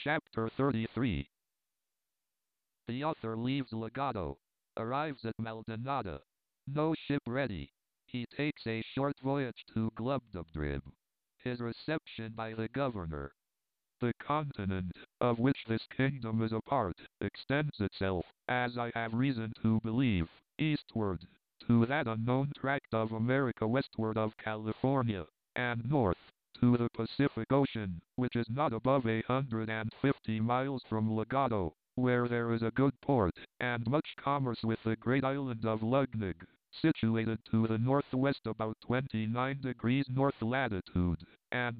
Chapter 33. The author leaves Legato, arrives at Maldonado. No ship ready. He takes a short voyage to Glubbdubdrib. His reception by the governor. The continent, of which this kingdom is a part, extends itself, as I have reason to believe, eastward, to that unknown tract of America westward of California, and north, to the Pacific Ocean, which is not above 150 miles from Legato, where there is a good port, and much commerce with the great island of Lugnig, situated to the northwest about 29 degrees north latitude, and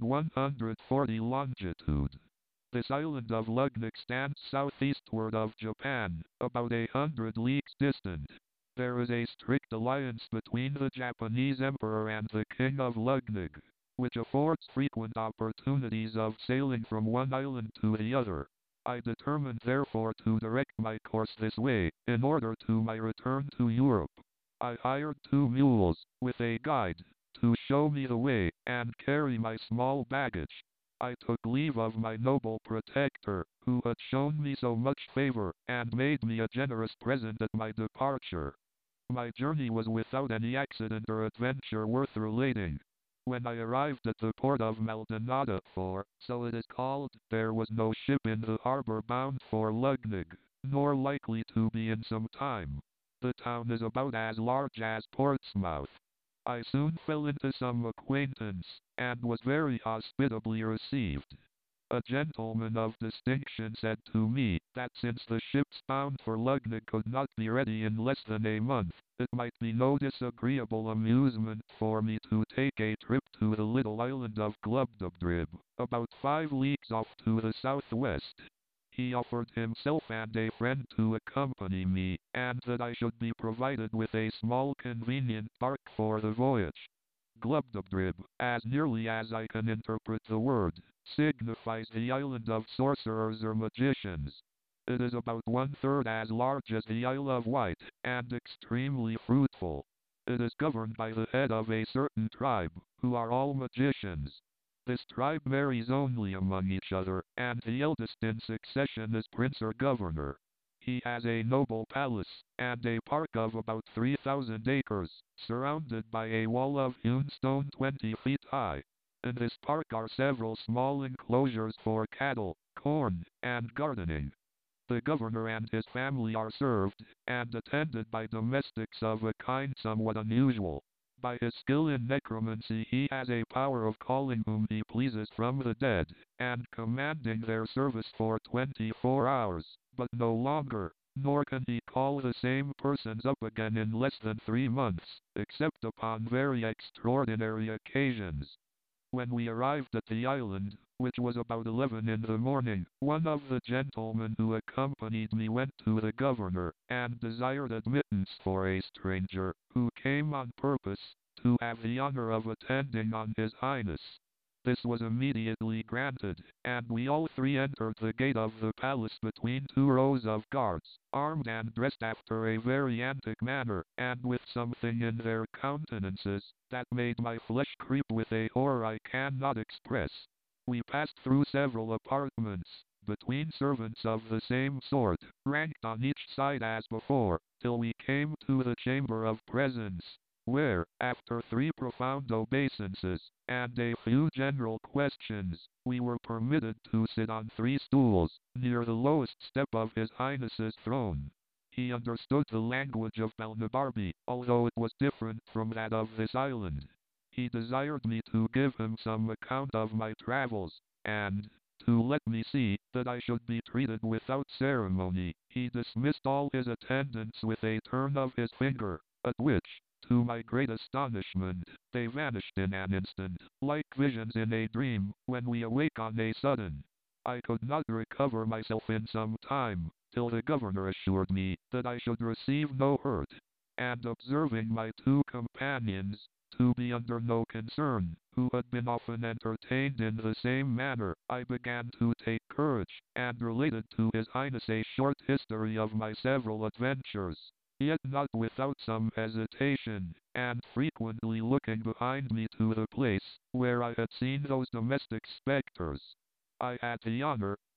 140 longitude. This island of Lugnig stands southeastward of Japan, about 100 leagues distant. There is a strict alliance between the Japanese emperor and the king of Lugnig, which affords frequent opportunities of sailing from one island to the other. I determined therefore to direct my course this way, in order to my return to Europe. I hired 2 mules, with a guide, to show me the way, and carry my small baggage. I took leave of my noble protector, who had shown me so much favor, and made me a generous present at my departure. My journey was without any accident or adventure worth relating. When I arrived at the port of Maldonado, for so it is called, there was no ship in the harbor bound for Lugnig, nor likely to be in some time. The town is about as large as Portsmouth. I soon fell into some acquaintance, and was very hospitably received. A gentleman of distinction said to me, that since the ships bound for Lugnig could not be ready in less than a month, it might be no disagreeable amusement for me to take a trip to the little island of Glubbdubdrib, about 5 leagues off to the southwest. He offered himself and a friend to accompany me, and that I should be provided with a small convenient bark for the voyage. Glubbdubdrib, as nearly as I can interpret the word, signifies the island of sorcerers or magicians. It is about 1/3 as large as the Isle of Wight, and extremely fruitful. It is governed by the head of a certain tribe, who are all magicians. This tribe marries only among each other, and the eldest in succession is prince or governor. He has a noble palace, and a park of about 3,000 acres, surrounded by a wall of hewn stone 20 feet high. In this park are several small enclosures for cattle, corn, and gardening. The governor and his family are served, and attended by domestics of a kind somewhat unusual. By his skill in necromancy he has a power of calling whom he pleases from the dead, and commanding their service for 24 hours, but no longer, nor can he call the same persons up again in less than 3 months, except upon very extraordinary occasions. When we arrived at the island, which was about 11 in the morning, one of the gentlemen who accompanied me went to the governor, and desired admittance for a stranger, who came on purpose to have the honor of attending on his highness. This was immediately granted, and we all 3 entered the gate of the palace between 2 rows of guards, armed and dressed after a very antic manner, and with something in their countenances that made my flesh creep with a horror I cannot express. We passed through several apartments, between servants of the same sort, ranked on each side as before, till we came to the chamber of presence, where, after 3 profound obeisances, and a few general questions, we were permitted to sit on 3 stools, near the lowest step of His Highness's throne. He understood the language of Balnibarbi, although it was different from that of this island. He desired me to give him some account of my travels, and, to let me see that I should be treated without ceremony, he dismissed all his attendants with a turn of his finger, at which, to my great astonishment, they vanished in an instant, like visions in a dream, when we awake on a sudden. I could not recover myself in some time, till the governor assured me that I should receive no hurt, and observing my 2 companions to be under no concern, who had been often entertained in the same manner, I began to take courage, and related to His Highness a short history of my several adventures, yet not without some hesitation, and frequently looking behind me to the place where I had seen those domestic specters. I had the honor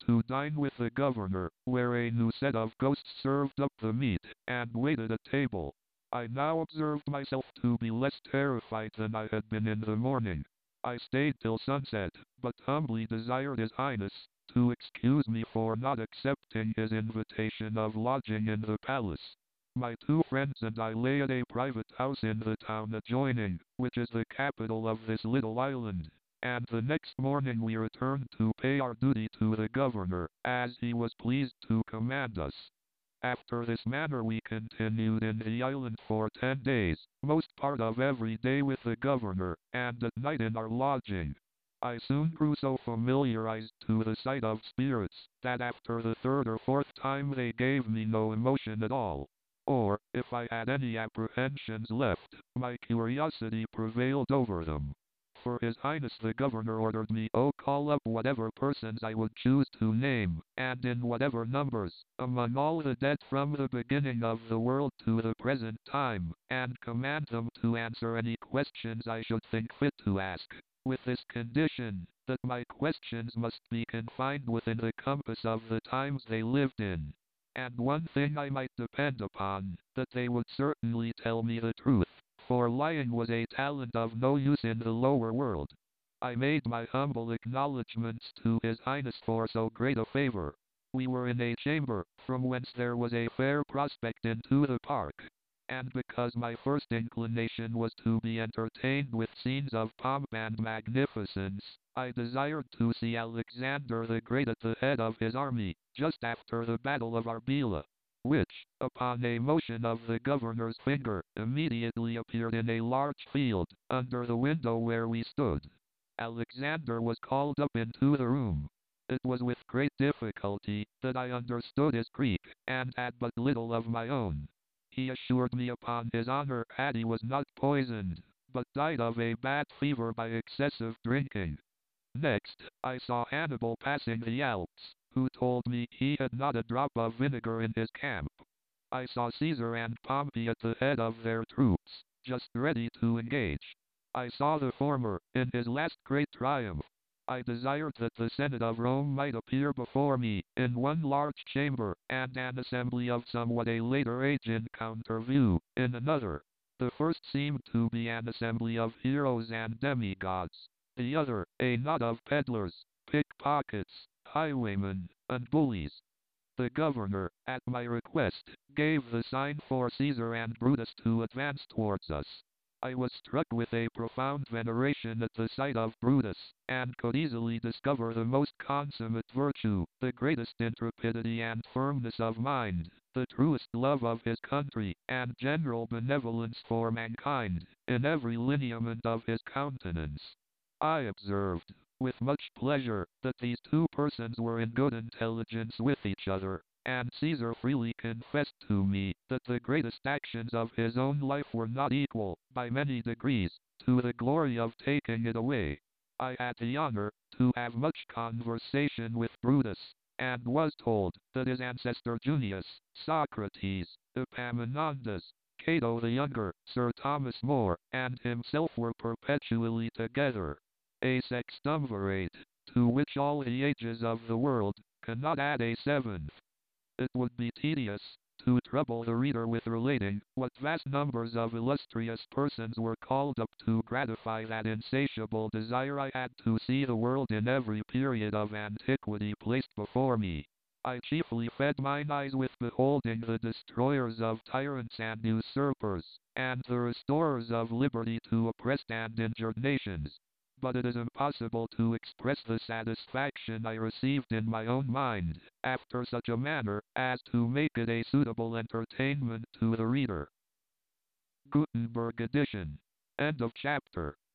to dine with the governor, where a new set of ghosts served up the meat, and waited at table. I now observed myself to be less terrified than I had been in the morning. I stayed till sunset, but humbly desired His Highness to excuse me for not accepting his invitation of lodging in the palace. My two friends and I lay at a private house in the town adjoining, which is the capital of this little island, and the next morning we returned to pay our duty to the governor, as he was pleased to command us. After this manner we continued in the island for 10 days, most part of every day with the governor, and at night in our lodging. I soon grew so familiarized to the sight of spirits, that after the third or fourth time they gave me no emotion at all. Or, if I had any apprehensions left, my curiosity prevailed over them. For His Highness the Governor ordered me to call up whatever persons I would choose to name, and in whatever numbers, among all the dead from the beginning of the world to the present time, and command them to answer any questions I should think fit to ask, with this condition, that my questions must be confined within the compass of the times they lived in. And one thing I might depend upon, that they would certainly tell me the truth, for lying was a talent of no use in the lower world. I made my humble acknowledgments to His Highness for so great a favor. We were in a chamber, from whence there was a fair prospect into the park, and because my first inclination was to be entertained with scenes of pomp and magnificence, I desired to see Alexander the Great at the head of his army, just after the battle of Arbela, which, upon a motion of the governor's finger, immediately appeared in a large field, under the window where we stood. Alexander was called up into the room. It was with great difficulty that I understood his Greek, and had but little of my own. He assured me upon his honor that he was not poisoned, but died of a bad fever by excessive drinking. Next, I saw Hannibal passing the Alps, who told me he had not a drop of vinegar in his camp. I saw Caesar and Pompey at the head of their troops, just ready to engage. I saw the former, in his last great triumph. I desired that the Senate of Rome might appear before me, in one large chamber, and an assembly of somewhat a later age in counter view, in another. The first seemed to be an assembly of heroes and demigods, the other, a knot of peddlers, pickpockets, highwaymen, and bullies. The governor, at my request, gave the sign for Caesar and Brutus to advance towards us. I was struck with a profound veneration at the sight of Brutus, and could easily discover the most consummate virtue, the greatest intrepidity and firmness of mind, the truest love of his country, and general benevolence for mankind, in every lineament of his countenance. I observed, with much pleasure, that these two persons were in good intelligence with each other, and Caesar freely confessed to me that the greatest actions of his own life were not equal, by many degrees, to the glory of taking it away. I had the honor to have much conversation with Brutus, and was told that his ancestor Junius, Socrates, Epaminondas, Cato the Younger, Sir Thomas More, and himself were perpetually together. A sextumvirate, to which all the ages of the world cannot add a seventh. It would be tedious to trouble the reader with relating what vast numbers of illustrious persons were called up to gratify that insatiable desire I had to see the world in every period of antiquity placed before me. I chiefly fed mine eyes with beholding the destroyers of tyrants and usurpers, and the restorers of liberty to oppressed and injured nations. But it is impossible to express the satisfaction I received in my own mind, after such a manner, as to make it a suitable entertainment to the reader. Gutenberg edition. End of chapter.